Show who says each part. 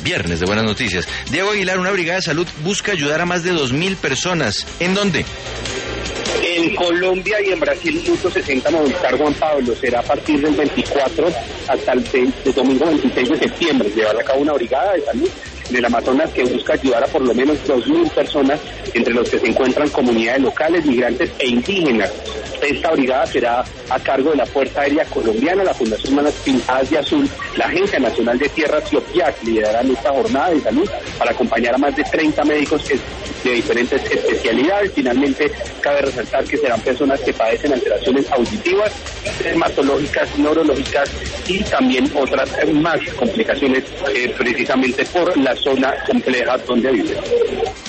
Speaker 1: viernes de buenas noticias. Diego Aguilar, una brigada de salud busca ayudar a más de 2.000 personas. ¿En dónde?
Speaker 2: En Colombia y en Brasil, punto 60 Movistar Juan Pablo. Será a partir del 24 hasta el domingo 26 de septiembre. Llevará a cabo una brigada de salud del Amazonas que busca ayudar a por lo menos 2.000 personas, entre los que se encuentran comunidades locales, migrantes e indígenas. Esta brigada será a cargo de la Fuerza Aérea Colombiana, la Fundación Manos Pintadas de Azul, la Agencia Nacional de Tierras y OPIAC liderarán esta jornada de salud para acompañar a más de 30 médicos de diferentes especialidades. Finalmente, cabe resaltar que serán personas que padecen alteraciones auditivas, dermatológicas, neurológicas y también otras más complicaciones precisamente por la zona compleja donde viven.